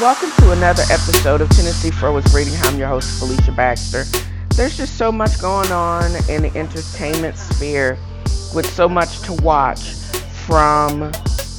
welcome to another episode of Tennessee Fro is Reading. I'm your host, Felicia Baxter. There's just so much going on in the entertainment sphere with so much to watch, from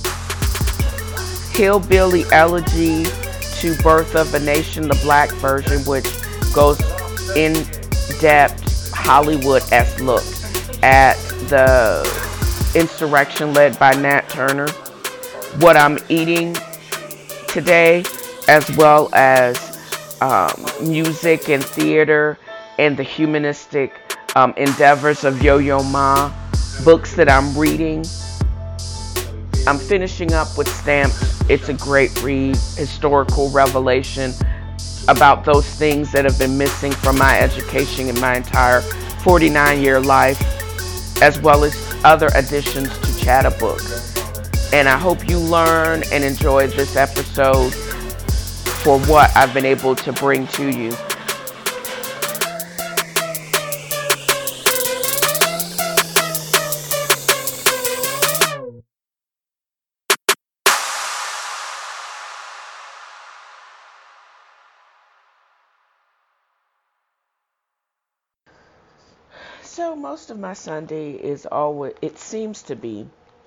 Hillbilly Elegy to Birth of a Nation, the black version, which goes in depth Hollywood-esque look at the insurrection led by Nat Turner, What I'm Eating Today, as well as music and theater and the humanistic endeavors of Yo-Yo Ma, books that I'm reading. I'm finishing up with Stamped. It's a great read, historical revelation about those things that have been missing from my education in my entire 49-year life, as well as other additions to Chatterbook. And I hope you learn and enjoy this episode for what I've been able to bring to you. So most of my Sunday is always, it seems to be,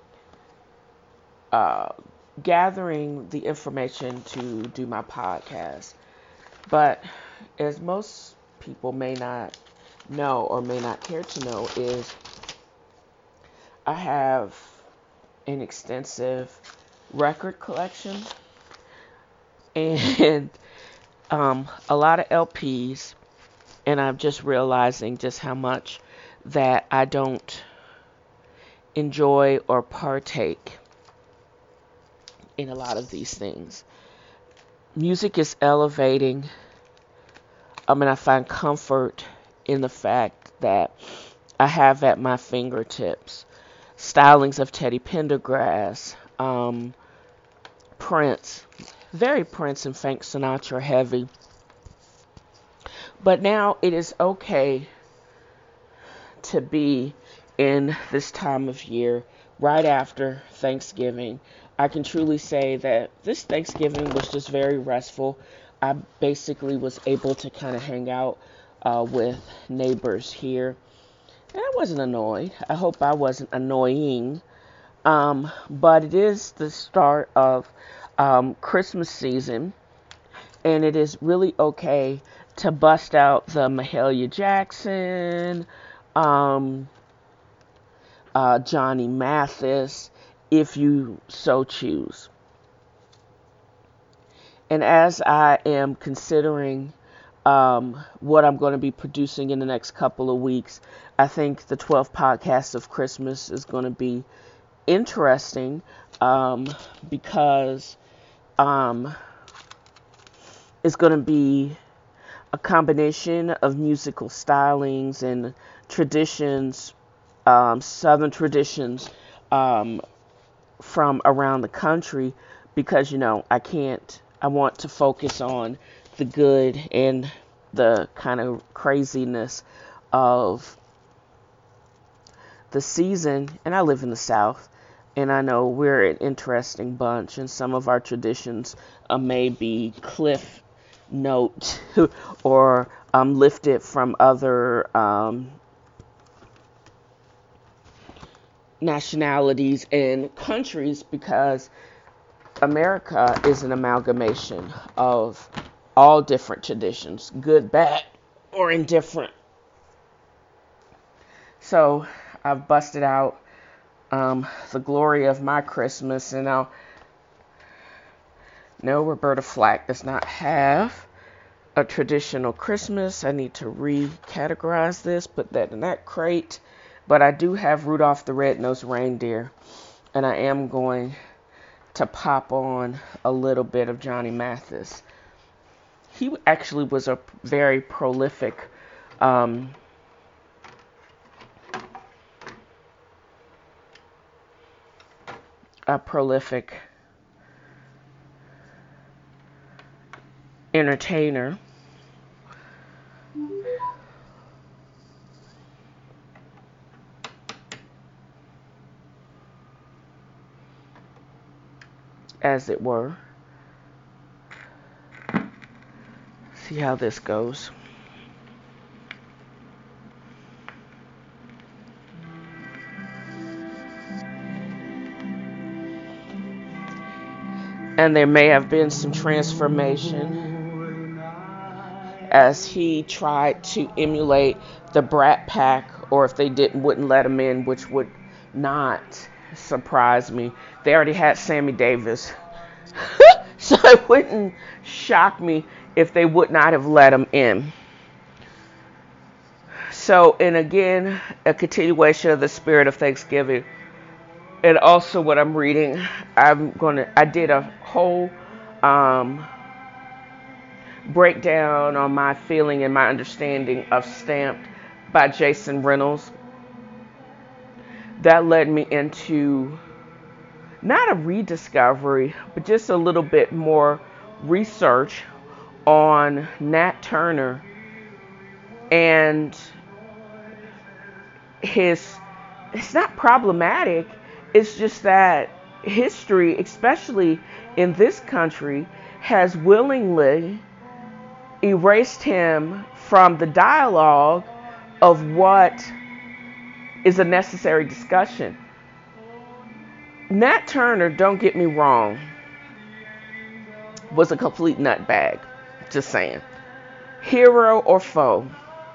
gathering the information to do my podcast. But as most people may not know or may not care to know, is I have an extensive record collection and a lot of LPs, and I'm just realizing just how much that I don't enjoy or partake in a lot of these things. Music is elevating. I find comfort in the fact that I have at my fingertips stylings of Teddy Pendergrass, Prince, very Prince and Frank Sinatra heavy. But now it is okay to be in this time of year right after Thanksgiving. I can truly say that this Thanksgiving was just very restful. I basically was able to kind of hang out with neighbors here. And I wasn't annoyed. I hope I wasn't annoying. But it is the start of Christmas season. And it is really okay to bust out the Mahalia Jackson, Johnny Mathis, if you so choose. And as I am considering what I'm going to be producing in the next couple of weeks, I think the 12 podcasts of Christmas is going to be interesting because it's going to be a combination of musical stylings and traditions, Southern traditions from around the country, because, I want to focus on the good and the kind of craziness of the season. And I live in the South, and I know we're an interesting bunch, and some of our traditions may be cliff note or lifted from other nationalities and countries, because America is an amalgamation of all different traditions, good, bad, or indifferent. So I've busted out the glory of my Christmas, and now, no, Roberta Flack does not have a traditional Christmas. I need to recategorize this, put that in that crate. But I do have Rudolph the Red-Nosed Reindeer, and I am going to pop on a little bit of Johnny Mathis. He actually was a very prolific entertainer. As it were. see how this goes. And there may have been some transformation as he tried to emulate the Brat Pack, or if they wouldn't let him in, which would not surprise me. They already had Sammy Davis. So it wouldn't shock me if they would not have let him in. So, and again, a continuation of the spirit of Thanksgiving. And also what I'm reading, I did a whole breakdown on my feeling and my understanding of Stamped by Jason Reynolds. That led me into not a rediscovery, but just a little bit more research on Nat Turner and it's not problematic. It's just that history, especially in this country, has willingly erased him from the dialogue of what is a necessary discussion. Nat Turner, don't get me wrong, was a complete nutbag. Just saying. Hero or foe.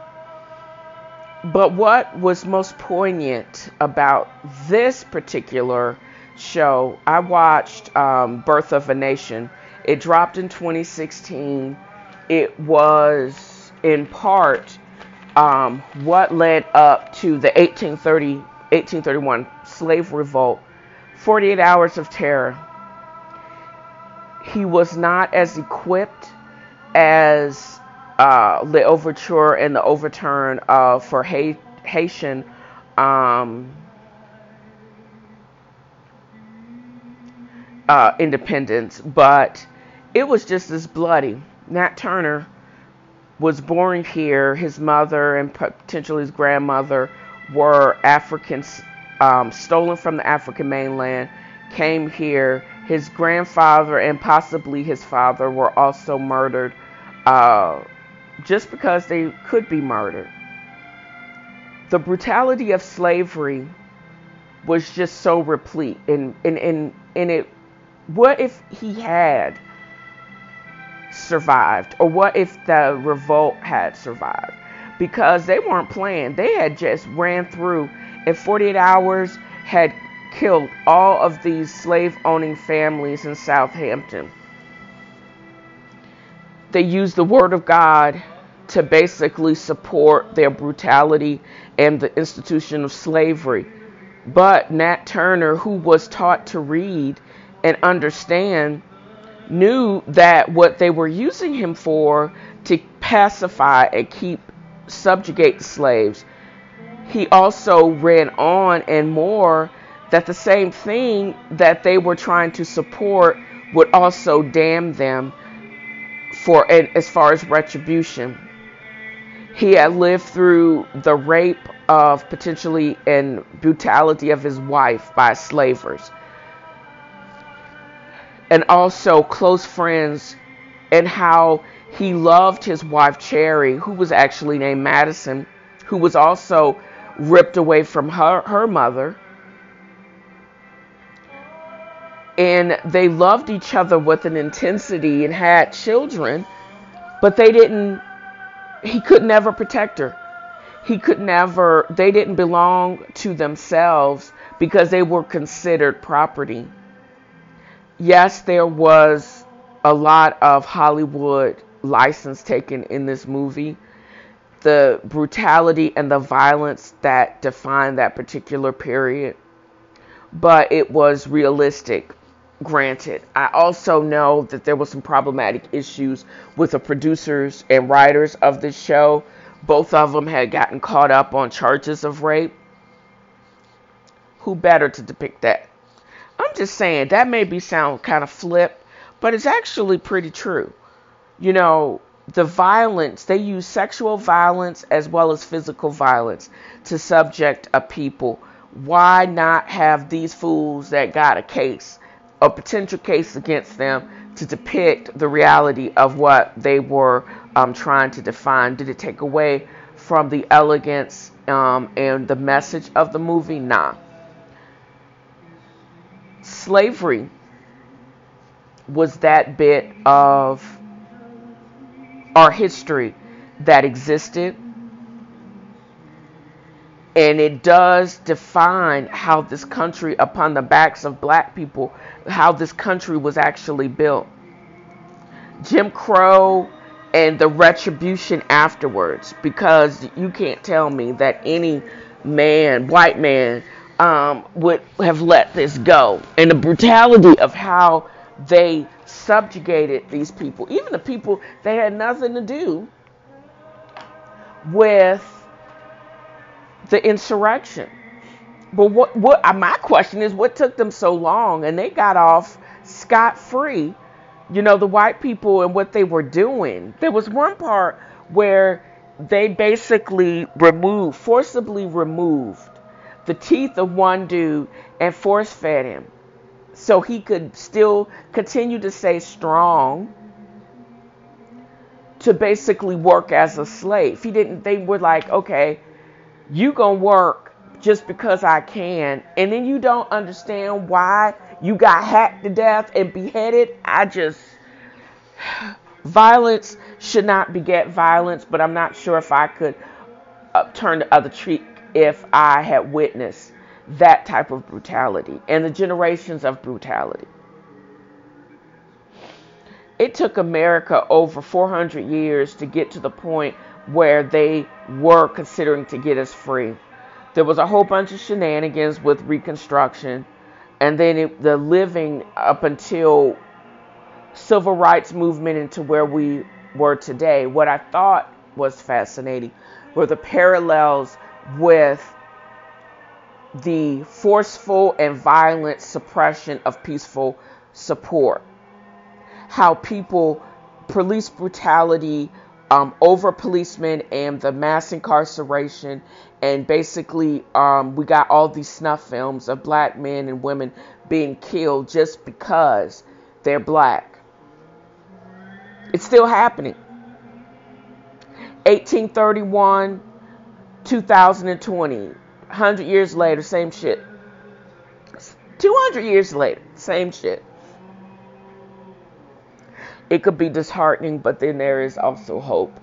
But what was most poignant about this particular show, I watched Birth of a Nation. It dropped in 2016. It was in part what led up to the 1831 slave revolt, 48 Hours of Terror. He was not as equipped as the overture and the overturn for Haitian independence, but it was just as bloody. Nat Turner was born here. His mother and potentially his grandmother were Africans, stolen from the African mainland, came here. His grandfather and possibly his father were also murdered just because they could be murdered. The brutality of slavery was just so replete. And it, what if he had survived? Or what if the revolt had survived? Because they weren't playing. They had just ran through, in 48 hours, had killed all of these slave-owning families in Southampton. They used the word of God to basically support their brutality and the institution of slavery. But Nat Turner, who was taught to read and understand, knew that what they were using him for to pacify and subjugate slaves. He also read on and more that the same thing that they were trying to support would also damn them for, as far as retribution. He had lived through the rape of potentially and brutality of his wife by slavers. And also close friends, and how he loved his wife Cherry, who was actually named Madison, who was also ripped away from her mother. And they loved each other with an intensity and had children, but he could never protect her. They didn't belong to themselves because they were considered property. Yes, there was a lot of Hollywood license taken in this movie. The brutality and the violence that defined that particular period. But it was realistic. Granted, I also know that there were some problematic issues with the producers and writers of this show. Both of them had gotten caught up on charges of rape. Who better to depict that? I'm just saying, that may sound kind of flip, but it's actually pretty true. You know, the violence, they use sexual violence as well as physical violence to subject a people. Why not have these fools that got a potential case against them to depict the reality of what they were trying to define. Did it take away from the elegance and the message of the movie? Nah. Slavery was that bit of our history that existed, and it does define how this country, upon the backs of black people, how this country was actually built. Jim Crow and the retribution afterwards, because you can't tell me that any man, white man, would have let this go. And the brutality of how they subjugated these people, even the people that had nothing to do with the insurrection. But what my question is, what took them so long? And they got off scot-free. You know, the white people and what they were doing. There was one part where they basically forcibly removed the teeth of one dude and force-fed him so he could still continue to stay strong to basically work as a slave. They were like, okay, you gonna work just because I can, and then you don't understand why you got hacked to death and beheaded. Violence should not beget violence, but I'm not sure if I could turn the other cheek if I had witnessed that type of brutality and the generations of brutality. It took America over 400 years to get to the point where they were considering to get us free. There was a whole bunch of shenanigans with Reconstruction, and then the living up until civil rights movement into where we were today. What I thought was fascinating were the parallels with the forceful and violent suppression of peaceful support. How police brutality, over policemen, and the mass incarceration, and basically we got all these snuff films of black men and women being killed just because they're black. It's still happening. 1831, 2020, 100 years later, same shit. 200 years later, same shit. It could be disheartening, but then there is also hope.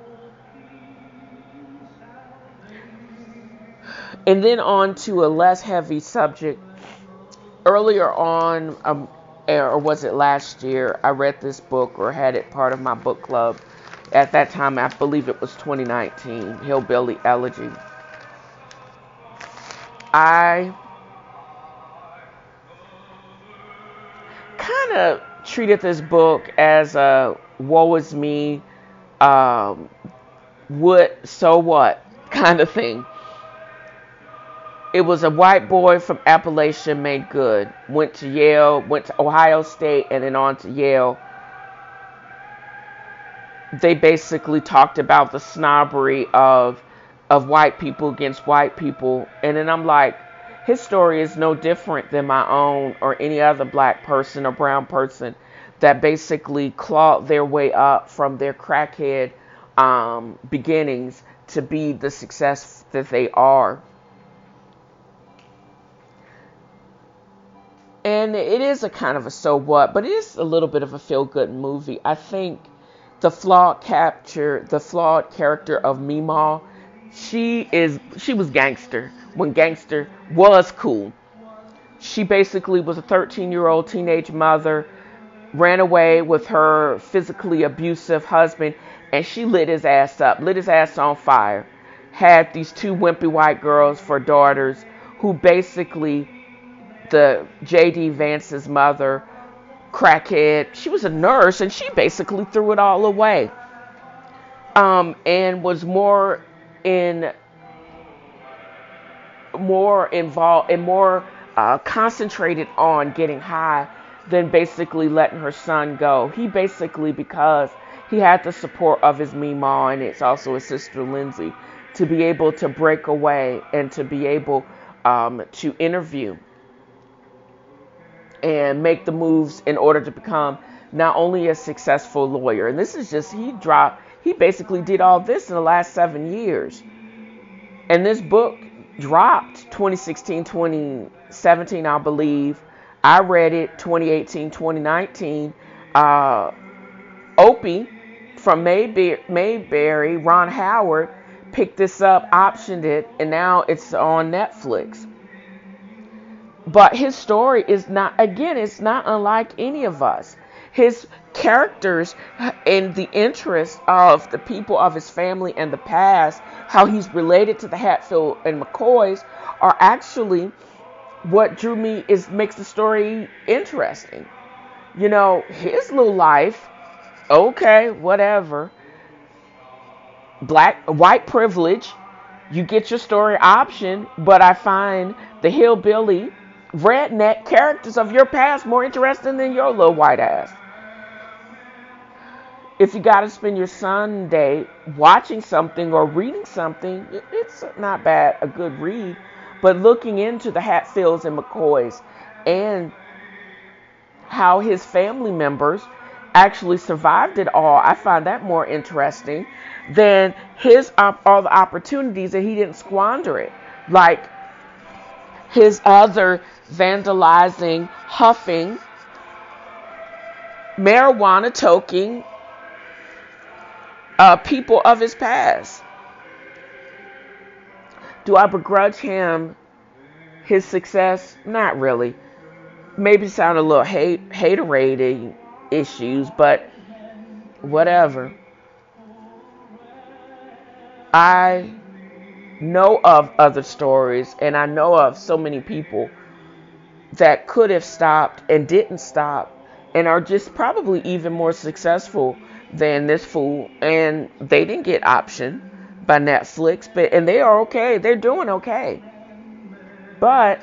And then on to a less heavy subject. Earlier on, or was it last year, I read this book or had it part of my book club. At that time, I believe it was 2019, Hillbilly Elegy. I kind of treated this book as a woe is me, so what kind of thing. It was a white boy from Appalachia made good. Went to Yale, went to Ohio State, and then on to Yale. They basically talked about the snobbery of white people against white people. And then I'm like, his story is no different than my own or any other black person or brown person that basically clawed their way up from their crackhead beginnings to be the success that they are. And it is a kind of a so what, but it is a little bit of a feel-good movie. I think the flawed character of Meemaw, she was gangster when gangster was cool. She basically was a 13-year-old teenage mother, ran away with her physically abusive husband, and she lit his ass on fire. Had these two wimpy white girls for daughters who basically, the J.D. Vance's mother, crackhead, she was a nurse, and she basically threw it all away. And was more involved and more concentrated on getting high than basically letting her son go. He basically, because he had the support of his Meemaw, and it's also his sister Lindsay, to be able to break away and to be able to interview and make the moves in order to become not only a successful lawyer, and this is just, he basically did all this in the last 7 years. And this book dropped 2016, 2017, I believe. I read it 2018, 2019. Opie from Mayberry, Ron Howard, picked this up, optioned it, and now it's on Netflix. But his story is not, again, it's not unlike any of us. His characters and the interests of the people of his family and the past, how he's related to the Hatfield and McCoys, are actually what drew me, makes the story interesting. You know, his little life, okay, whatever. White privilege, you get your story option, but I find the hillbilly, redneck characters of your past more interesting than your little white ass. If you got to spend your Sunday watching something or reading something, it's not bad, a good read. But looking into the Hatfields and McCoys and how his family members actually survived it all, I find that more interesting than all the opportunities that he didn't squander it. Like his other vandalizing, huffing, marijuana toking people of his past. Do I begrudge him his success? Not really. Maybe sound a little haterade issues, but whatever. I know of other stories, and I know of so many people that could have stopped and didn't stop and are just probably even more successful than this fool, and they didn't get optioned by Netflix, and they are okay. They're doing okay. But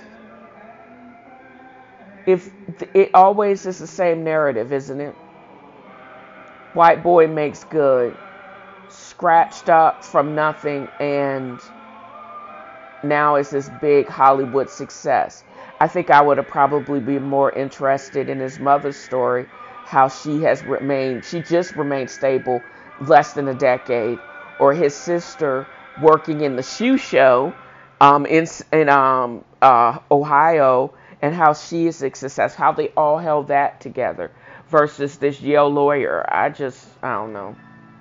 if it always is the same narrative, isn't it? White boy makes good, scratched up from nothing, and now it's this big Hollywood success. I think I would have probably been more interested in his mother's story, how she just remained stable less than a decade, or his sister working in the shoe show in Ohio, and how she is a success, how they all held that together versus this Yale lawyer. I don't know.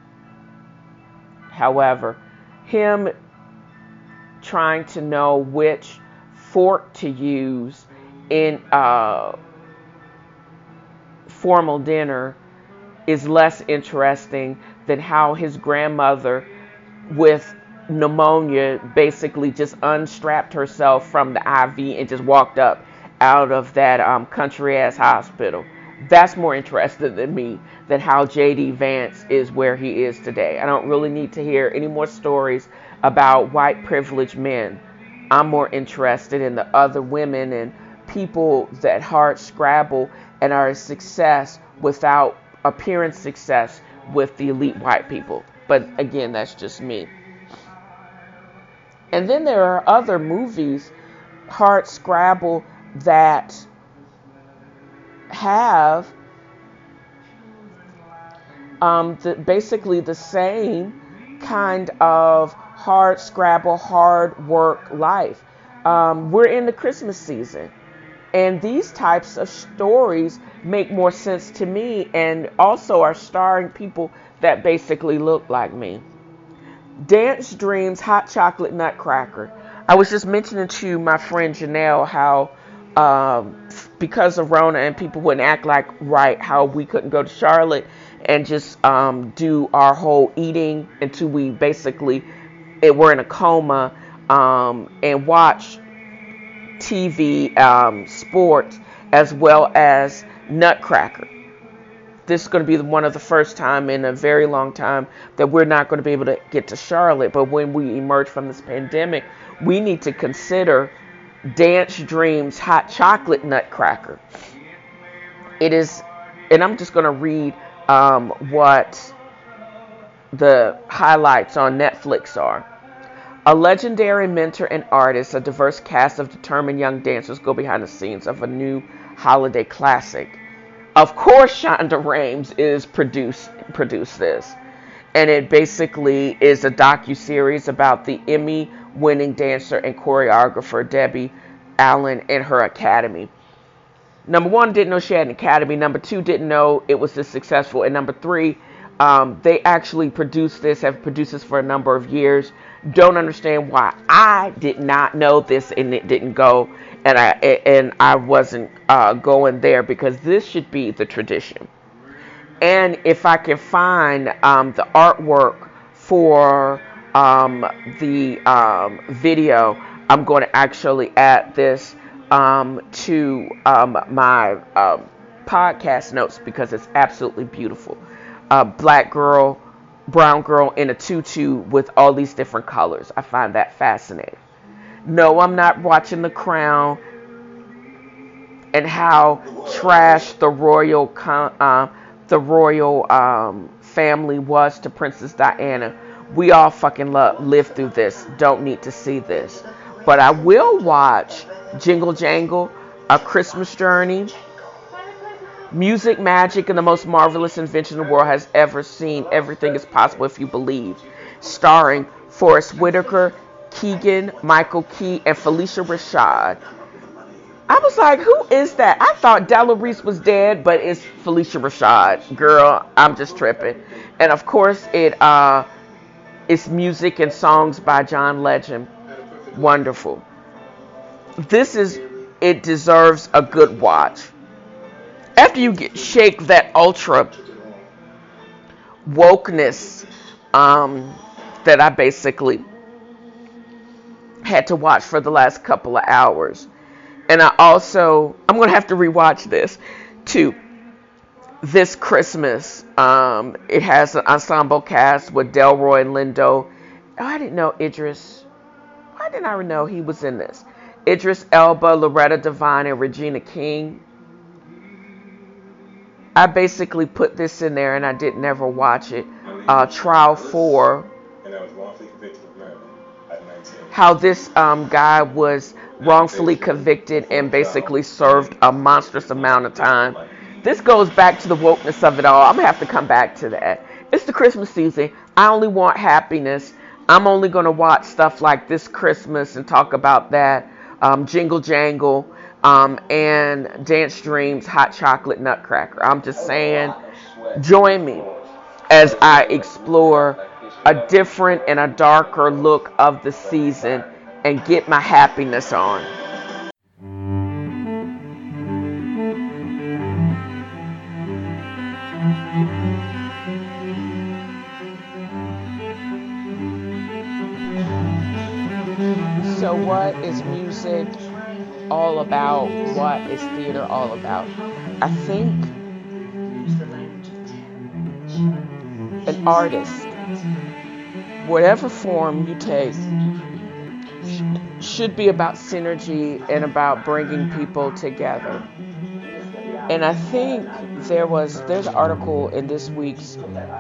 However, him trying to know which fork to use in formal dinner is less interesting than how his grandmother with pneumonia basically just unstrapped herself from the IV and just walked up out of that country ass hospital. That's more interesting than me, than how J.D. Vance is where he is today. I don't really need to hear any more stories about white privileged men. I'm more interested in the other women and people that hard scrabble and are a success without appearance success with the elite white people. But again, that's just me. And then there are other movies, hard scrabble, that have basically the same kind of hard scrabble, hard work life. We're in the Christmas season, and these types of stories make more sense to me, and also are starring people that basically look like me. Dance Dreams Hot Chocolate Nutcracker. I was just mentioning to my friend Janelle how because of Rona and people wouldn't act like right, how we couldn't go to Charlotte and just do our whole eating until we basically were in a coma and watch TV, sports, as well as Nutcracker. This is going to be one of the first time in a very long time that we're not going to be able to get to Charlotte. But when we emerge from this pandemic, we need to consider Dance Dreams Hot Chocolate Nutcracker. It is, and I'm just going to read what the highlights on Netflix are. A legendary mentor and artist, a diverse cast of determined young dancers go behind the scenes of a new holiday classic. Of course, Shonda Rhimes is produced this, and it basically is a docu-series about the Emmy-winning dancer and choreographer Debbie Allen and her academy. Number one, didn't know she had an academy. Number two, didn't know it was this successful. And number three, they actually produced this, have produced this for a number of years. Don't understand why I did not know this and it didn't go, and I wasn't going there, because this should be the tradition. And if I can find the artwork for the video, I'm going to actually add this to my podcast notes, because it's absolutely beautiful. Black girl, brown girl in a tutu with all these different colors. I find that fascinating. No, I'm not watching The Crown and how trash the royal family was to Princess Diana. We all fucking lived through this. Don't need to see this. But I will watch Jingle Jangle, A Christmas Journey, Music, Magic, and the Most Marvelous Invention the World Has Ever Seen. Everything is Possible If You Believe. Starring Forest Whitaker, Keegan, Michael Key, and Felicia Rashad. I was like, who is that? I thought Della Reese was dead, but it's Felicia Rashad. Girl, I'm just tripping. And of course, it's music and songs by John Legend. Wonderful. It deserves a good watch. After you shake that ultra wokeness that I basically had to watch for the last couple of hours. And I'm going to have to rewatch this too. This Christmas, it has an ensemble cast with Delroy and Lindo. Oh, I didn't know Idris. Why didn't I know he was in this? Idris Elba, Loretta Devine, and Regina King. I basically put this in there and I didn't ever watch it. Trial 4. How this guy was wrongfully convicted and basically served a monstrous amount of time. This goes back to the wokeness of it all. I'm going to have to come back to that. It's the Christmas season. I only want happiness. I'm only going to watch stuff like This Christmas and talk about that. Jingle Jangle, and Dance Dreams, Hot Chocolate Nutcracker. I'm just saying, join me as I explore a different and a darker look of the season and get my happiness on. So what is music all about? What is theater all about? I think an artist, whatever form you take, should be about synergy and about bringing people together. And I think there's an article in this week's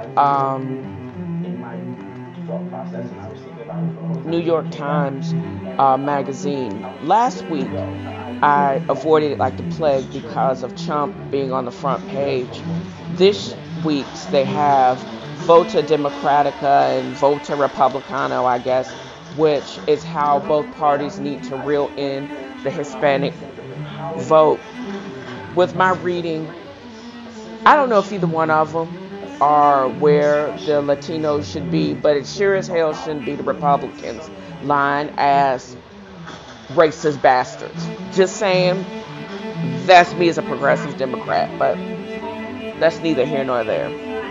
New York Times magazine. Last week, I avoided it like the plague because of Trump being on the front page. This week's they have Vota Democratica and Vota Republicano, I guess, which is how both parties need to reel in the Hispanic vote. With my reading, I don't know if either one of them are where the Latinos should be, but it sure as hell shouldn't be the Republicans' line as racist bastards. Just saying, that's me as a progressive Democrat, but that's neither here nor there.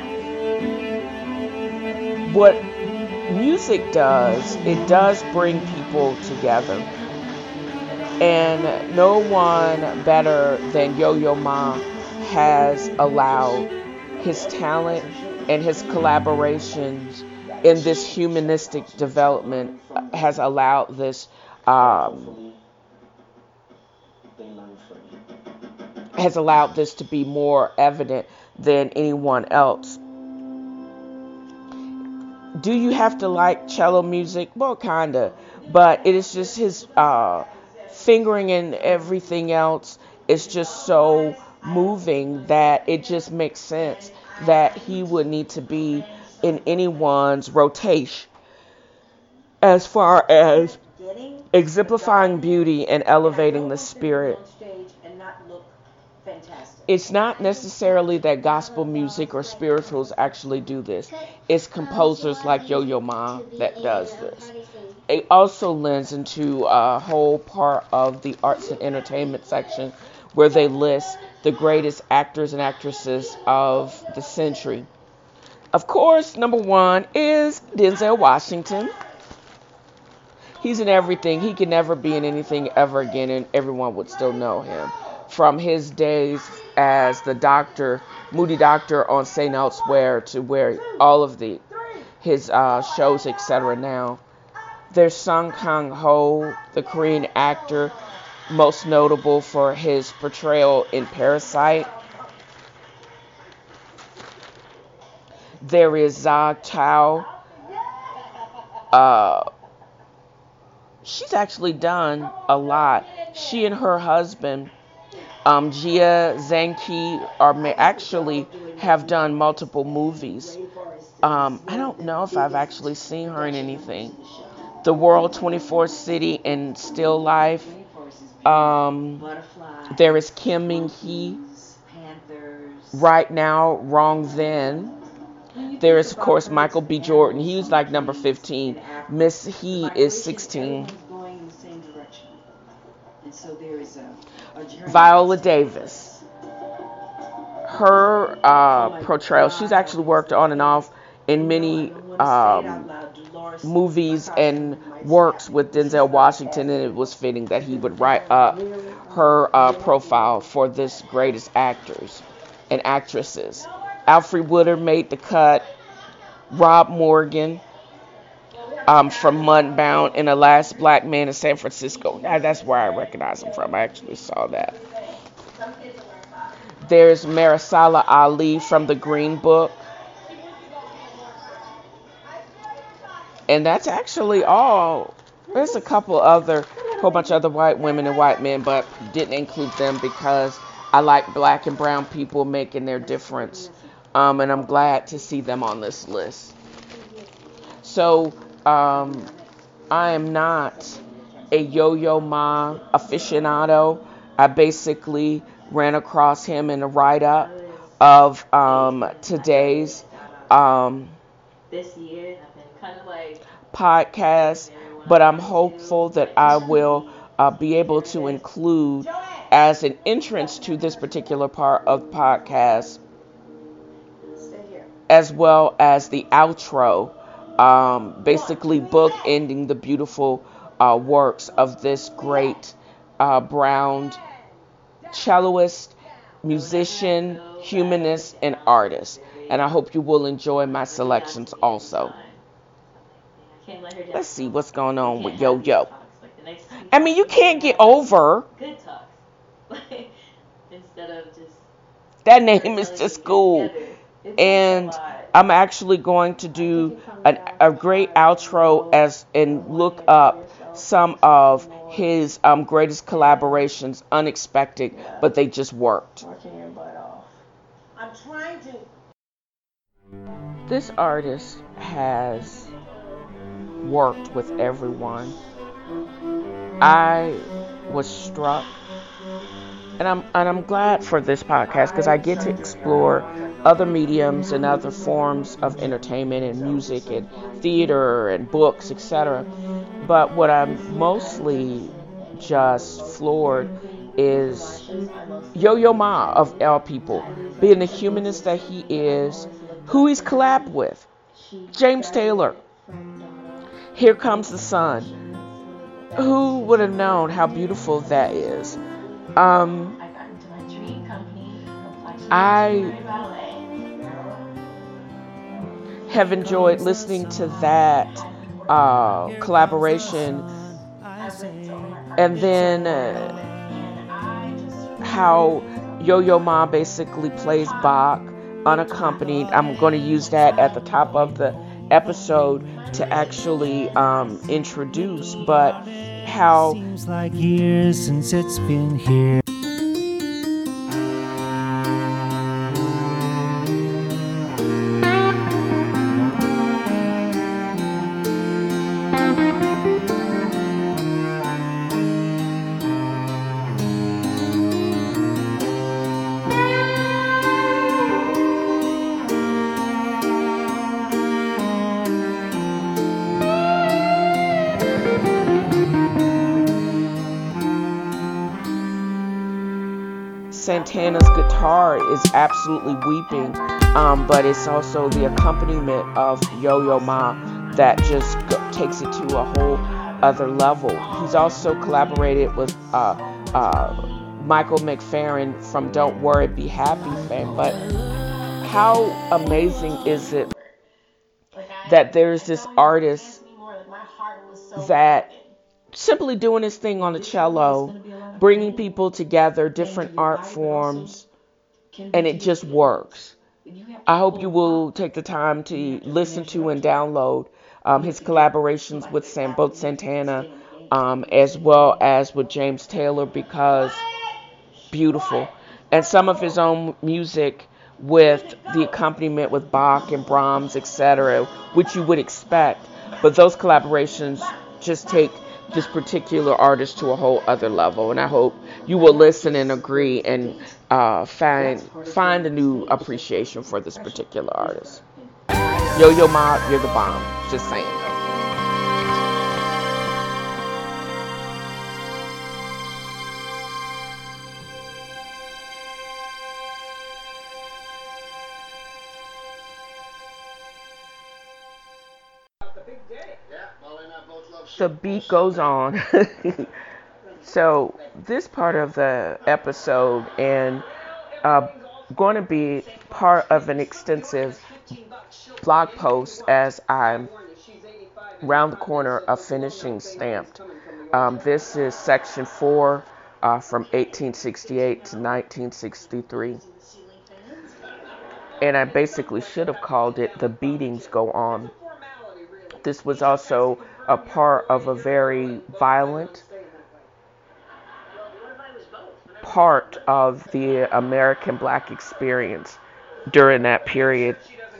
What music does, it does bring people together. And no one better than Yo-Yo Ma has allowed his talent and his collaborations in this humanistic development, has allowed this to be more evident than anyone else. Do you have to like cello music? Well, kinda, but it is just his fingering and everything else is just so moving that it just makes sense that he would need to be in anyone's rotation as far as exemplifying beauty and elevating the spirit. It's not necessarily that gospel music or spirituals actually do this. It's composers like Yo-Yo Ma that does this. It also lends into a whole part of the arts and entertainment section where they list the greatest actors and actresses of the century. Of course, number one is Denzel Washington. He's in everything. He can never be in anything ever again, and everyone would still know him. From his days as the doctor, Moody Doctor on St. Elsewhere, to where all of his shows, etc. now. There's Song Kang-ho, the Korean actor, most notable for his portrayal in Parasite. There is Zha Chao. She's actually done a lot. She and her husband, Jia Zhangqi, actually have done multiple movies. I don't know if I've actually seen her in anything. The World 24 City and Still Life. There is Kim Min-hee. Right Now, Wrong Then. There is, of course, Michael B. Jordan. He was like number 15. Miss He is 16. Viola Davis. Her portrayal, she's actually worked on and off in many movies and works with Denzel Washington, and it was fitting that he would write up her profile for this greatest actors and actresses. Alfre Woodard made the cut. Rob Morgan from Mudbound and The Last Black Man in San Francisco. That's where I recognize him from. I actually saw that. There's Mahershala Ali from The Green Book. And that's actually all. There's a whole bunch of other white women and white men, but didn't include them because I like black and brown people making their difference. And I'm glad to see them on this list. So, I am not a Yo-Yo Ma aficionado. I basically ran across him in a write-up of today's podcast, but I'm hopeful that I will be able to include as an entrance to this particular part of the podcast, as well as the outro, basically bookending the beautiful works of this great brown celloist, musician, humanist, and artist. And I hope you will enjoy my selections also. Let's see what's going on with Yo-Yo. I mean, you can't get over. That name is just cool. And I'm actually going to do a great outro and look up some of his greatest collaborations, unexpected, but they just worked. This artist has worked with everyone. I was struck, and I'm glad for this podcast because I get to explore other mediums and other forms of entertainment and music and theater and books, etc. But what I'm mostly just floored is Yo-Yo Ma, of all people, being the humanist that he is, who he's collabed with. James Taylor. Here Comes the Sun. Who would have known how beautiful that is? I have enjoyed listening to that collaboration, and then how Yo-Yo Ma basically plays Bach unaccompanied. I'm going to use that at the top of the episode to actually introduce, but how seems like years since it's been here. Santana's guitar is absolutely weeping, but it's also the accompaniment of Yo-Yo Ma that just takes it to a whole other level. He's also collaborated with Michael McFerrin from Don't Worry, Be Happy fame. But how amazing is it that there's this artist that simply doing his thing on the cello, bringing people together, different art forms, and it just works. I hope you will take the time to listen to and download his collaborations with both Santana as well as with James Taylor, because beautiful. And some of his own music with the accompaniment with Bach and Brahms, etc., which you would expect. But those collaborations just take this particular artist to a whole other level. And I hope you will listen and agree and find a new appreciation for this particular artist. Yo-Yo Ma, you're the bomb. Just saying. The beat goes on. So this part of the episode and going to be part of an extensive blog post as I'm round the corner of finishing Stamped. This is section 4 from 1868 to 1963. And I basically should have called it The Beatings Go On. This was also a part of a very violent part of the American Black experience during that period.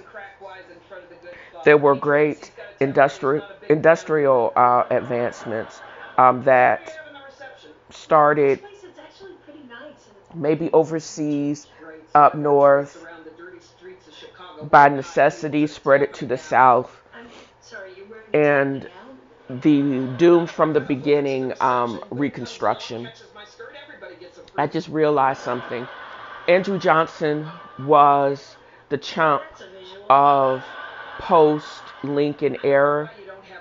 There were great industrial advancements that started maybe overseas, up north, by necessity spread it to the south. And the doomed from the beginning Reconstruction. I just realized something. Andrew Johnson was the chump of post-Lincoln era.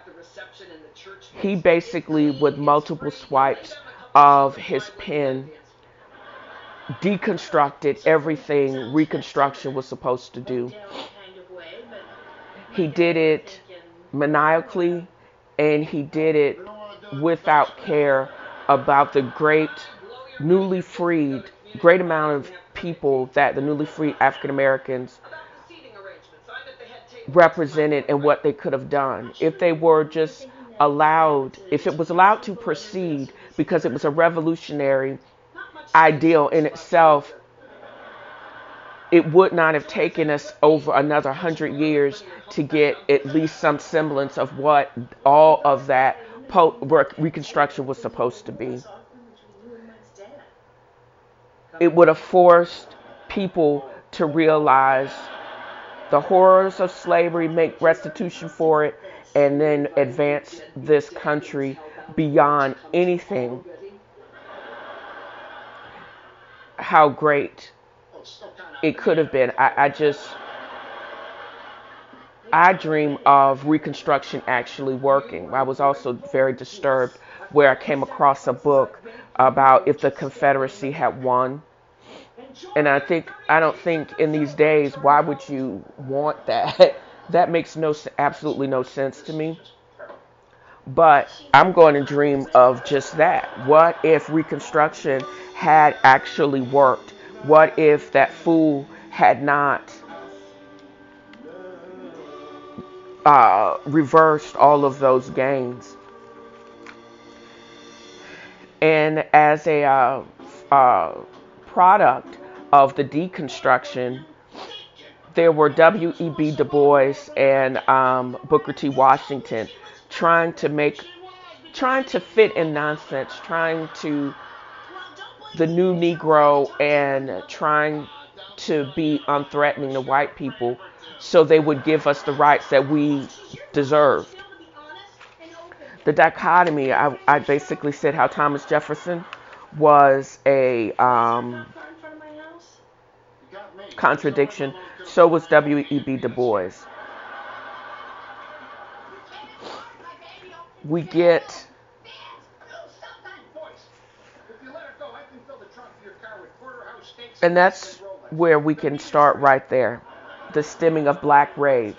He basically, with multiple swipes of his pen, deconstructed everything Reconstruction was supposed to do. He did it maniacally, and he did it without care about the great amount of people that the newly freed African Americans represented and what they could have done if they were just if it was allowed to proceed, because it was a revolutionary ideal in itself. It would not have taken us over another 100 years to get at least some semblance of what all of that Reconstruction was supposed to be. It would have forced people to realize the horrors of slavery, make restitution for it, and then advance this country beyond anything. How great it could have been. I dream of Reconstruction actually working. I was also very disturbed where I came across a book about if the Confederacy had won. And I don't think in these days, why would you want that? That makes absolutely no sense to me. But I'm going to dream of just that. What if Reconstruction had actually worked? What if that fool had not reversed all of those gains? And as a product of the deconstruction, there were W.E.B. Du Bois and Booker T. Washington trying to fit in nonsense, the new Negro, and trying to be unthreatening to white people so they would give us the rights that we deserved. The dichotomy, I basically said how Thomas Jefferson was a contradiction. So was W.E.B. Du Bois. We get, and that's where we can start right there. The stemming of Black rage.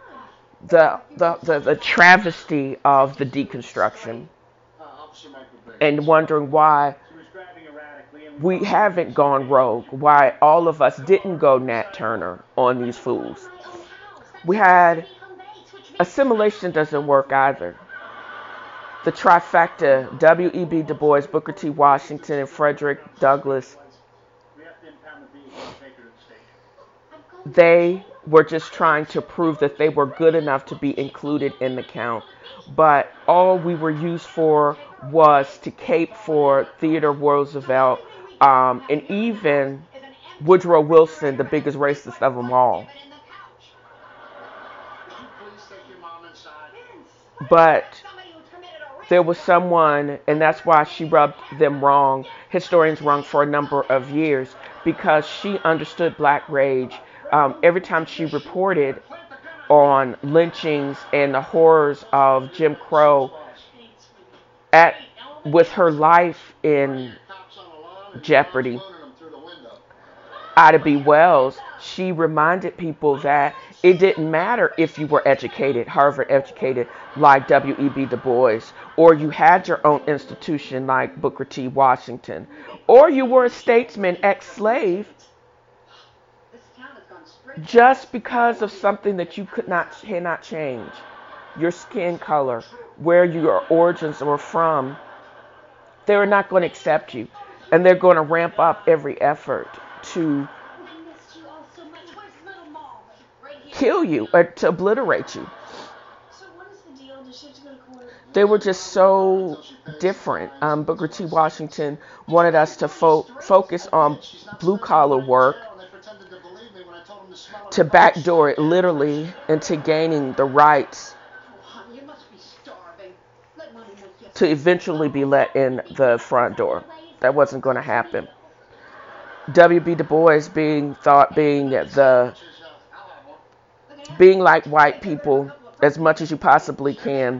The travesty of the deconstruction. And wondering why we haven't gone rogue. Why all of us didn't go Nat Turner on these fools. We had assimilation doesn't work either. The trifecta, W.E.B. Du Bois, Booker T. Washington, and Frederick Douglass, they were just trying to prove that they were good enough to be included in the count. But all we were used for was to cape for Theodore Roosevelt, and even Woodrow Wilson, the biggest racist of them all. But there was someone, and that's why she rubbed them wrong, historians wrong, for a number of years, because she understood Black rage. Every time she reported on lynchings and the horrors of Jim Crow, with her life in jeopardy, Ida B. Wells, she reminded people that it didn't matter if you were educated, Harvard educated, like W.E.B. Du Bois, or you had your own institution like Booker T. Washington, or you were a statesman, ex-slave, just because of something that you cannot change, your skin color, where your origins were from, they're not going to accept you, and they're going to ramp up every effort to kill you or to obliterate you. They were just so different. Booker T. Washington wanted us to focus on blue-collar work, to backdoor it literally into gaining the rights to eventually be let in the front door. That wasn't going to happen. W.B. Du Bois being like white people as much as you possibly can.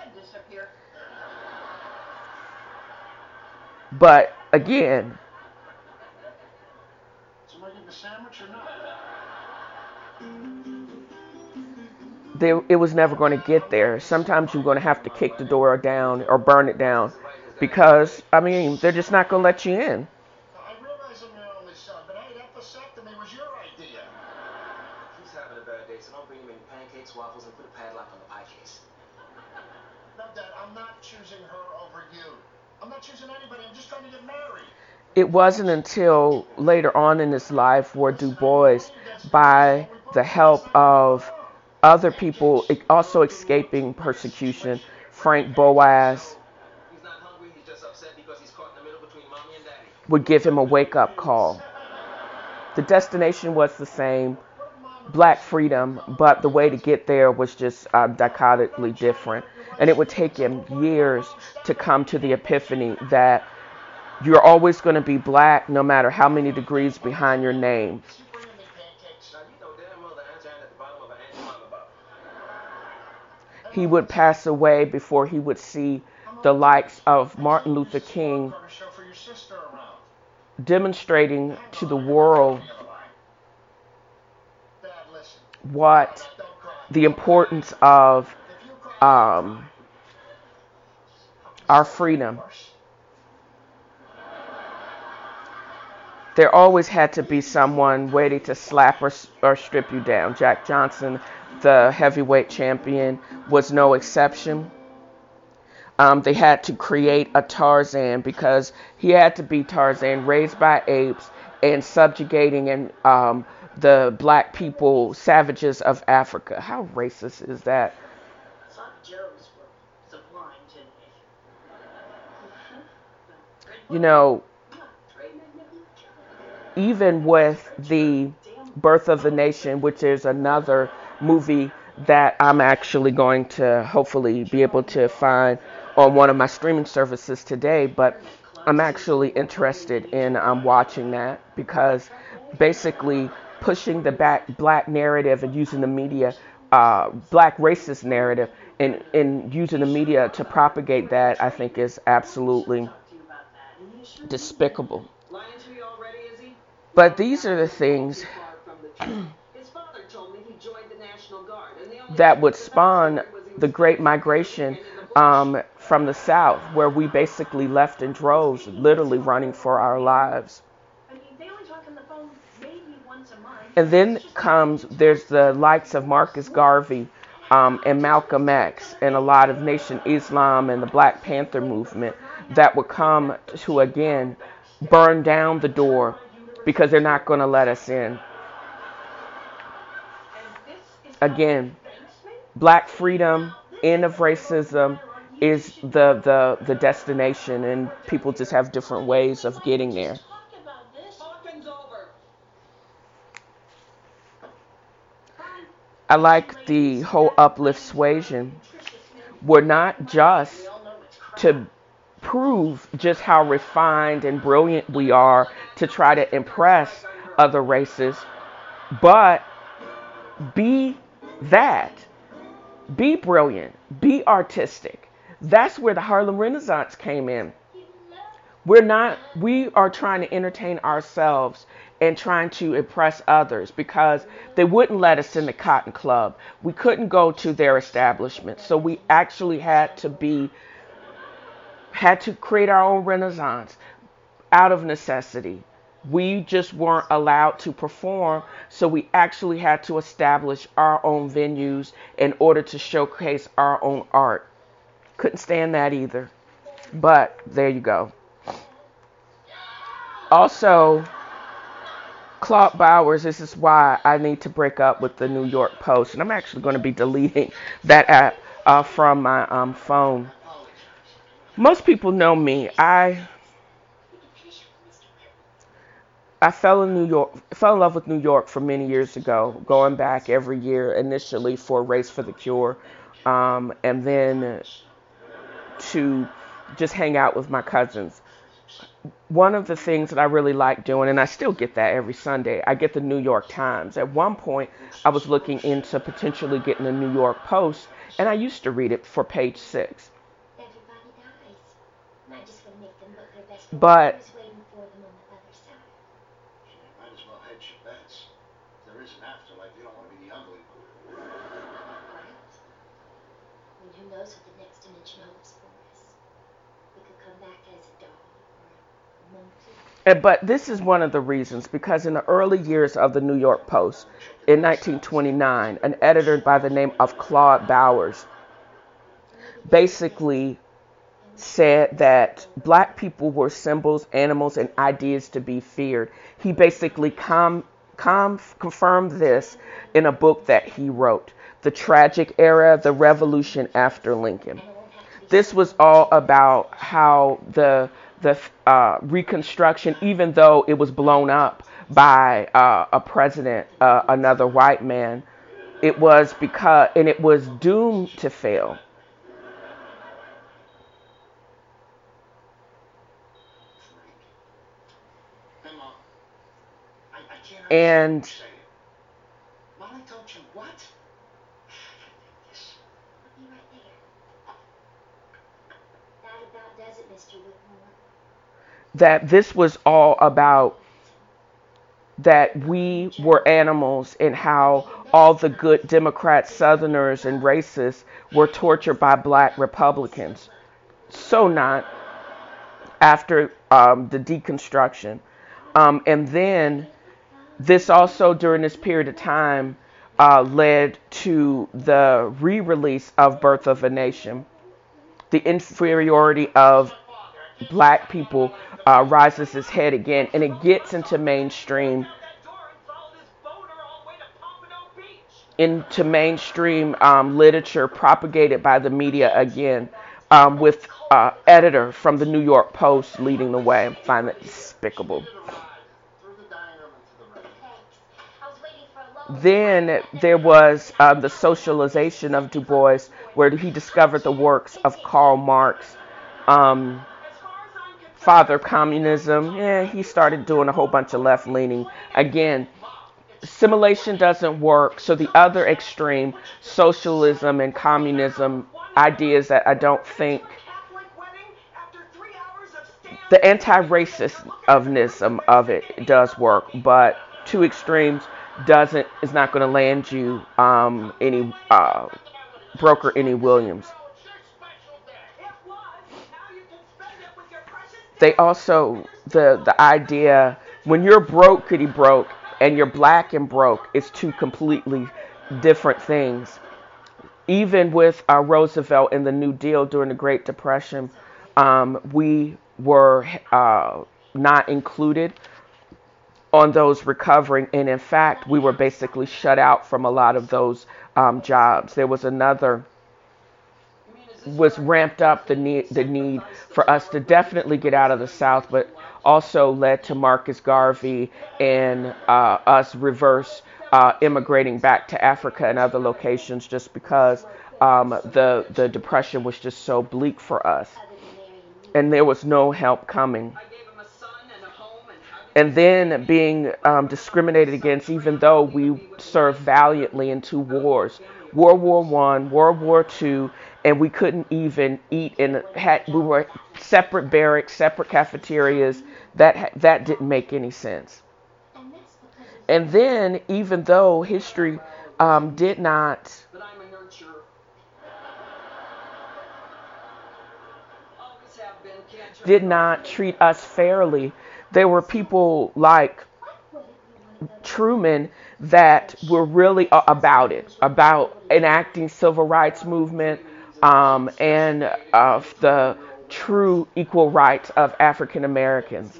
But again, it was never going to get there. Sometimes you're going to have to kick the door down or burn it down, because, I mean, they're just not going to let you in. I realize I'm your only son, but hey, that vasectomy was your idea. He's having a bad day, so don't bring him any pancakes, waffles, and put a padlock on the pie case. No, Dad, I'm not choosing her over you. I'm not choosing anybody. I'm just trying to get married. It wasn't until later on in his life where Du Bois, by the help of other people also escaping persecution, Frank Boas, would give him a wake-up call. The destination was the same, Black freedom, but the way to get there was just dichotomically different. And it would take him years to come to the epiphany that you're always going to be Black no matter how many degrees behind your name. He would pass away before he would see the likes of Martin Luther King demonstrating to the world what the importance of our freedom. There always had to be someone ready to slap or strip you down. Jack Johnson, the heavyweight champion, was no exception. They had to create a Tarzan because he had to be Tarzan, raised by apes and subjugating the Black people, savages of Africa. How racist is that? You know, even with the Birth of the Nation, which is another movie that I'm actually going to hopefully be able to find on one of my streaming services today, but I'm actually interested in watching that because basically pushing the black narrative and using the media, black racist narrative, and using the media to propagate that, I think is absolutely despicable. But these are the things that would spawn the Great Migration from the South, where we basically left in droves, literally running for our lives. And then there's the likes of Marcus Garvey and Malcolm X and a lot of Nation Islam and the Black Panther movement that would come to, again, burn down the door because they're not going to let us in. Again, black freedom, end of racism is the destination, and people just have different ways of getting there. I like the whole uplift suasion. We're not just to prove just how refined and brilliant we are to try to impress other races, but be that. Be brilliant. Be artistic. That's where the Harlem Renaissance came in. We are trying to entertain ourselves and trying to impress others because they wouldn't let us in the Cotton Club. We couldn't go to their establishment. So we actually had to create our own Renaissance out of necessity. We just weren't allowed to perform, so we actually had to establish our own venues in order to showcase our own art. Couldn't stand that either. But there you go. Also, Claude Bowers, this is why I need to break up with the New York Post. And I'm actually going to be deleting that app from my phone. Most people know me. I fell in love with New York for many years ago, going back every year initially for Race for the Cure, and then to just hang out with my cousins. One of the things that I really like doing, and I still get that every Sunday, I get the New York Times. At one point, I was looking into potentially getting the New York Post, and I used to read it for page 6. But But this is one of the reasons, because in the early years of the New York Post, in 1929, an editor by the name of Claude Bowers basically said that black people were symbols, animals, and ideas to be feared. He basically confirmed this in a book that he wrote, The Tragic Era, The Revolution After Lincoln. This was all about how the Reconstruction, even though it was blown up by a president, another white man, it was doomed to fail. And that this was all about that we were animals and how all the good Democrats, Southerners, and racists were tortured by black Republicans. So not after the deconstruction. And then this also during this period of time led to the re-release of Birth of a Nation. The inferiority of black people rises its head again, and it gets into mainstream literature propagated by the media again, with editor from the New York Post leading the way. I find that despicable. Then there was the socialization of Du Bois, where he discovered the works of Karl Marx, Father Communism. He started doing a whole bunch of left-leaning. Again, Assimilation doesn't work. So the other extreme, socialism and communism, ideas that I don't think the anti-racism of it does work, but two extremes doesn't is not going to land you any broker any Williams. They also the idea when you're brokety broke and you're black and broke, it's two completely different things. Even with Roosevelt and the New Deal during the Great Depression, we were not included on those recovering, and in fact, we were basically shut out from a lot of those jobs. There was another was ramped up the need for us to definitely get out of the South, but also led to Marcus Garvey and us reverse immigrating back to Africa and other locations just because the depression was just so bleak for us, and there was no help coming. And then being discriminated against, even though we served valiantly in two wars, World War One, World War Two, and we couldn't even eat we were separate barracks, separate cafeterias. That didn't make any sense. And then, even though history did not treat us fairly, there were people like Truman that were really about enacting civil rights movement and the true equal rights of African Americans.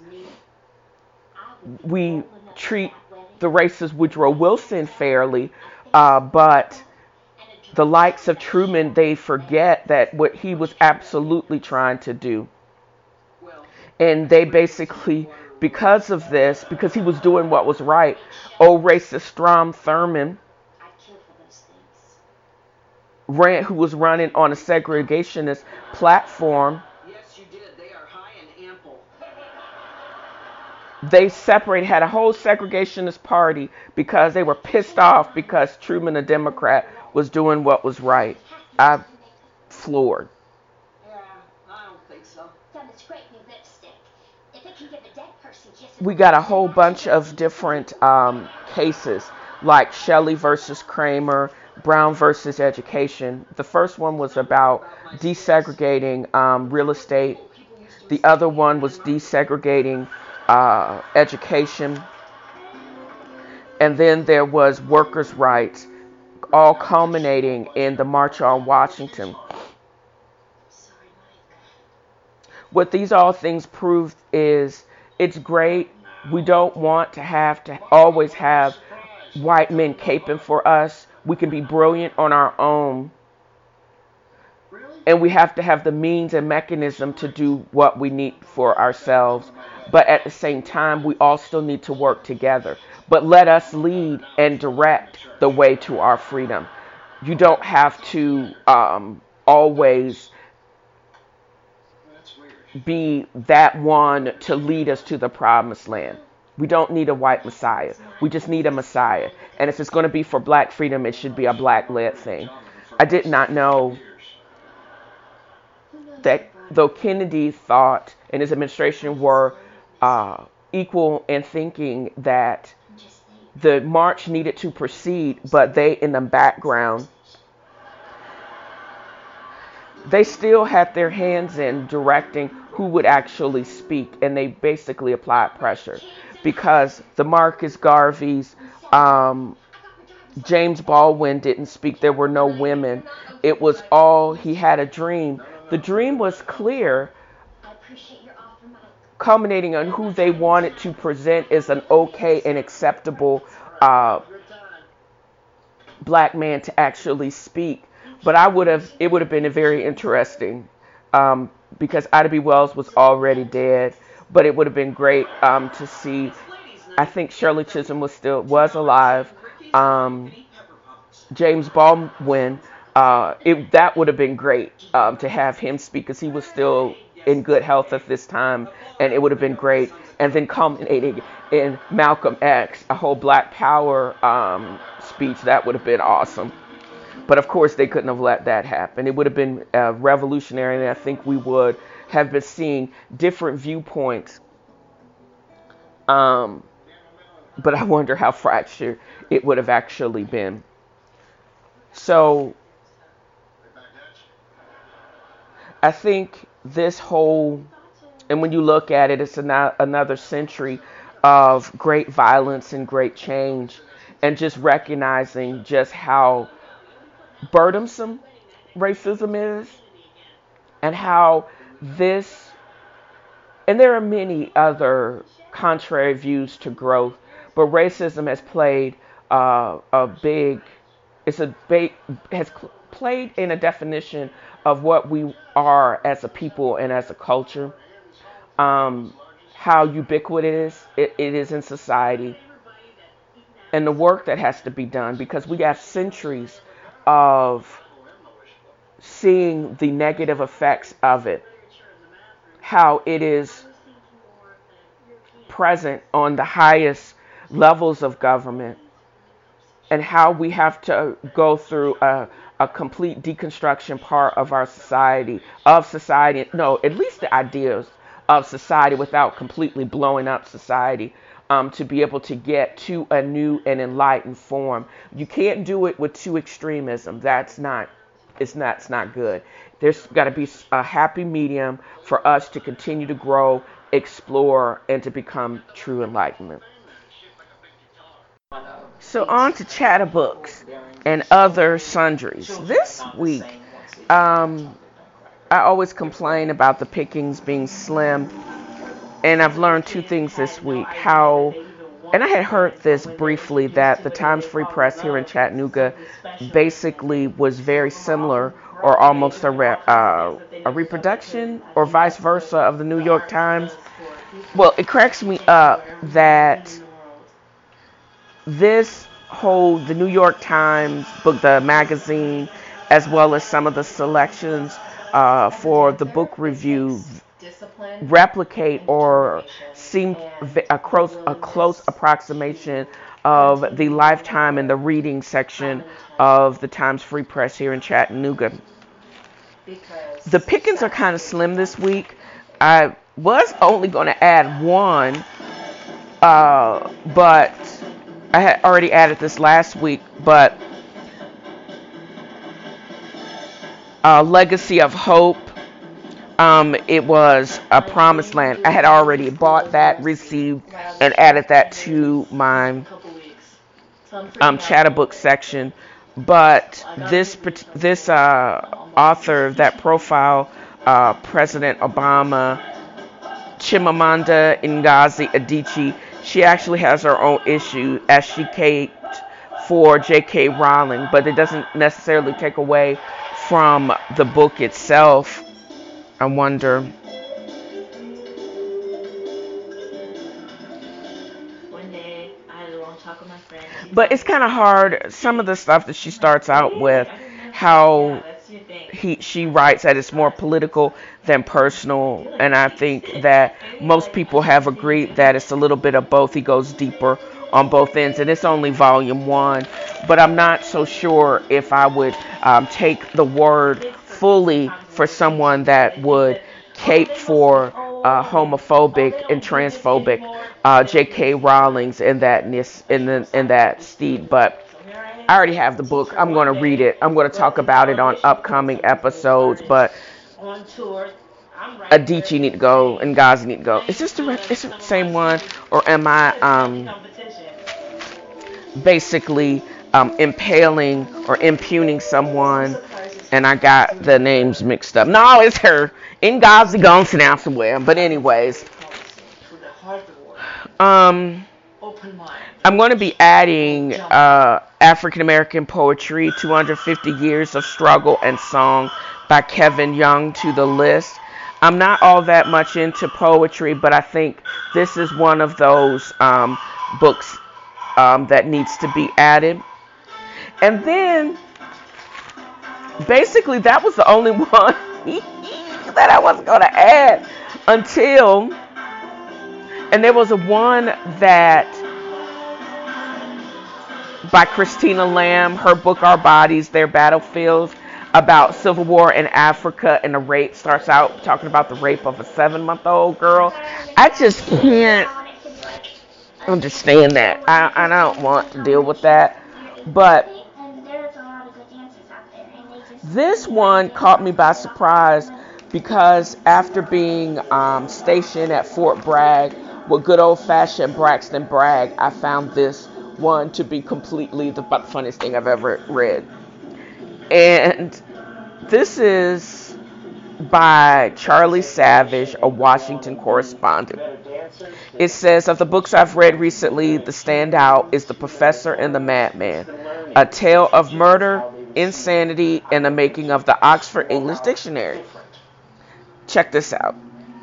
We treat the racist Woodrow Wilson fairly, but the likes of Truman, they forget that what he was absolutely trying to do. And they basically, because of this, because he was doing what was right, old racist Strom Thurmond, who was running on a segregationist platform, they had a whole segregationist party because they were pissed off because Truman, a Democrat, was doing what was right. I'm floored. We got a whole bunch of different cases, like Shelley versus Kramer, Brown versus Education. The first one was about desegregating real estate. The other one was desegregating education. And then there was workers' rights, all culminating in the March on Washington. What these all things proved is it's great. We don't want to always have white men caping for us. We can be brilliant on our own. And we have to have the means and mechanism to do what we need for ourselves. But at the same time, we all still need to work together. But let us lead and direct the way to our freedom. You don't have to always be that one to lead us to the promised land. We don't need a white Messiah. We just need a Messiah. And if it's going to be for black freedom, it should be a black-led thing. I did not know that though Kennedy thought and his administration were equal in thinking that the march needed to proceed, but they in the background, they still had their hands in directing who would actually speak, and they basically applied pressure because the Marcus Garveys, James Baldwin didn't speak. There were no women. It was all, he had a dream. The dream was clear, culminating on who they wanted to present as an okay and acceptable black man to actually speak. But it would have been a very interesting, because Ida B. Wells was already dead, but it would have been great to see. I think Shirley Chisholm was alive. James Baldwin, that would have been great to have him speak, because he was still in good health at this time, and it would have been great. and then culminating in Malcolm X, a whole Black Power speech. That would have been awesome. But of course, they couldn't have let that happen. It would have been revolutionary, and I think we would have been seeing different viewpoints. But I wonder how fractured it would have actually been. So I think this whole, and when you look at it, it's another century of great violence and great change, and just recognizing just how burdensome racism is, and how this, and there are many other contrary views to growth, but racism has played a big, it's a big, has played in a definition of what we are as a people and as a culture. How ubiquitous it is in society, and the work that has to be done, because we have centuries of seeing the negative effects of it, how it is present on the highest levels of government, and how we have to go through a complete deconstruction part of our society, no, at least the ideas of society, without completely blowing up society, to be able to get to a new and enlightened form. You can't do it with too extremism. That's not good. There's got to be a happy medium for us to continue to grow, explore, and to become true enlightenment. So on to Chatterbooks and other sundries. This week, I always complain about the pickings being slim, and I've learned two things this week. And I had heard this briefly, that the Times Free Press here in Chattanooga basically was very similar, or almost a reproduction, or vice versa, of the New York Times. Well, it cracks me up that the New York Times book, the magazine, as well as some of the selections for the book review, replicate or seem a close approximation of the Lifetime and the reading section of the Times Free Press here in Chattanooga. The pickings are kind of slim this week. I was only going to add one, but I had already added this last week, but Legacy of Hope, it was A Promised Land. I had already bought that, received, and added that to my Chatterbook section. But this author that profile President Obama, Chimamanda Ngozi Adichie, she actually has her own issue, as she caped for J.K. Rowling, but it doesn't necessarily take away from the book itself. I wonder. But it's kind of hard. Some of the stuff that she starts out with, how she writes that it's more political than personal, and I think that most people have agreed that it's a little bit of both. He goes deeper on both ends, and it's only volume 1, but I'm not so sure if I would take the word fully for someone that would cape for homophobic and transphobic J.K. Rowling's in that steed. But I already have the book. I'm going to read it. I'm going to talk about it on upcoming episodes. But Adichie need to go and Ngozi need to go. Is this the same one, or am I basically impaling or impugning someone, and I got the names mixed up? No, it's her. Ngozi gone sit down somewhere. But anyways, I'm going to be adding African American Poetry, 250 Years of Struggle and Song by Kevin Young to the list. I'm not all that much into poetry, but I think this is one of those books that needs to be added. And then, basically, that was the only one that I wasn't going to add until And there was a one that by Christina Lamb, her book Our Bodies, Their Battlefields, about civil war in Africa, and the rape starts out talking about the rape of a 7-month-old girl. I just can't understand that. I don't want to deal with that. But this one caught me by surprise because after being stationed at Fort Bragg with good old-fashioned Braxton Bragg, I found this one to be completely the funniest thing I've ever read. And this is by Charlie Savage, a Washington correspondent. It says, of the books I've read recently, the standout is The Professor and the Madman, a tale of murder, insanity, and the making of the Oxford English Dictionary. Check this out.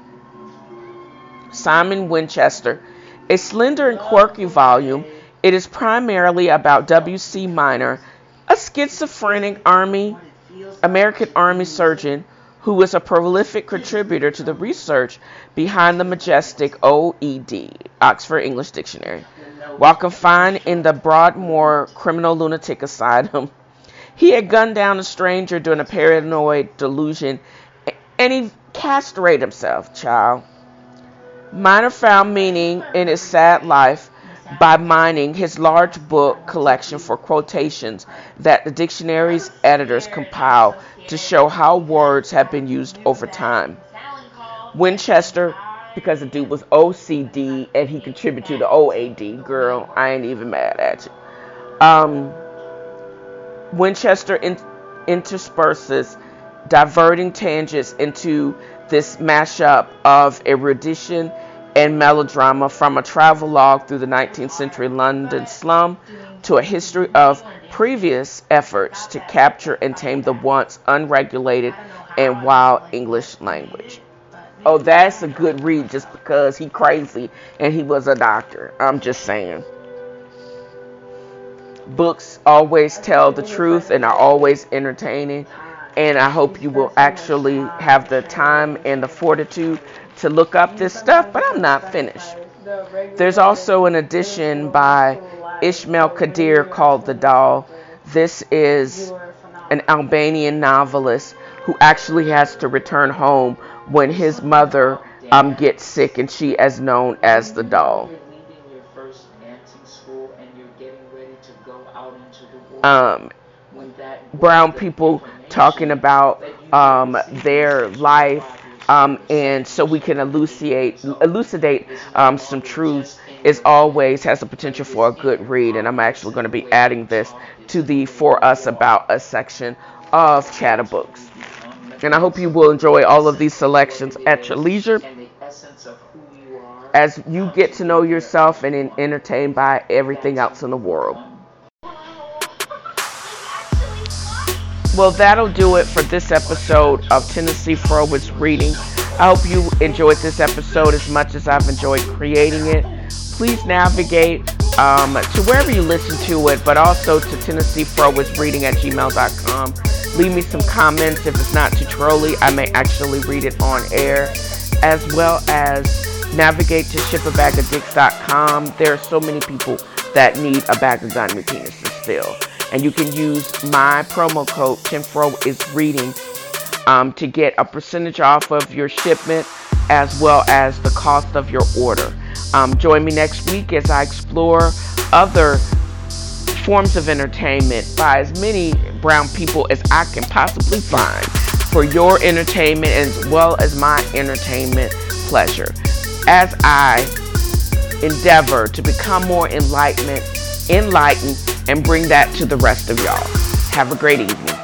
Simon Winchester, a slender and quirky volume. It is primarily about W.C. Minor, a schizophrenic American Army surgeon who was a prolific contributor to the research behind the majestic OED, Oxford English Dictionary. While confined in the Broadmoor Criminal Lunatic Asylum, he had gunned down a stranger during a paranoid delusion, and he castrated himself, child. Minor found meaning in his sad life by mining his large book collection for quotations that the dictionary's editors compiled to show how words have been used over time. Winchester, because the dude was OCD and he contributed to the OAD, girl, I ain't even mad at you. Winchester intersperses diverting tangents into this mashup of erudition and melodrama, from a travelogue through the 19th century London slum to a history of previous efforts to capture and tame the once unregulated and wild English language. Oh, that's a good read just because he crazy and he was a doctor. I'm just saying. Books always tell the truth and are always entertaining. And I hope you will actually have the time and the fortitude to look up this stuff, but I'm not finished. There's also an edition by Ismail Kadir called The Doll. This is an Albanian novelist who actually has to return home when his mother gets sick, and she is known as the Doll. Brown people talking about their life, and so we can elucidate some truths, is always has the potential for a good read. And I'm actually going to be adding this to the For Us About Us section of Chatterbooks. And I hope you will enjoy all of these selections at your leisure as you get to know yourself and entertained by everything else in the world. Well, that'll do it for this episode of Tennessee Froward's Reading. I hope you enjoyed this episode as much as I've enjoyed creating it. Please navigate to wherever you listen to it, but also to TennesseeFroward'sReading@gmail.com. Leave me some comments. If it's not too trolly, I may actually read it on air, as well as navigate to shipabagadicks.com. There are so many people that need a bag of gummy penises still. And you can use my promo code, TenFroIsReading, to get a percentage off of your shipment as well as the cost of your order. Join me next week as I explore other forms of entertainment by as many brown people as I can possibly find for your entertainment as well as my entertainment pleasure, as I endeavor to become more enlightened, and bring that to the rest of y'all. Have a great evening.